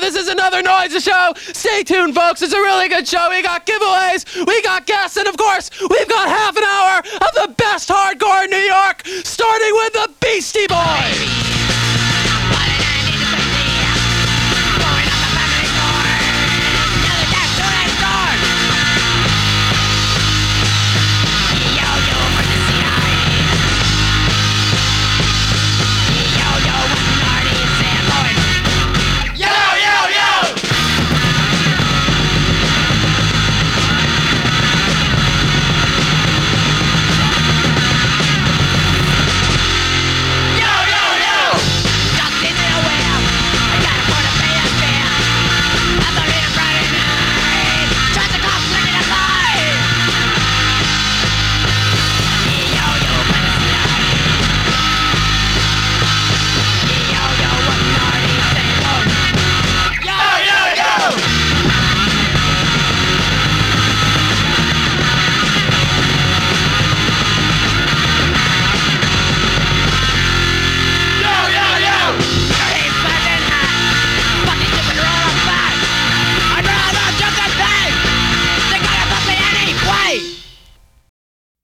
This is another Noise Show. Stay tuned, folks. It's a really good show. We got giveaways, we got guests, and of course, we've got half an hour of the best hardcore in New York, starting with the Beastie Boys.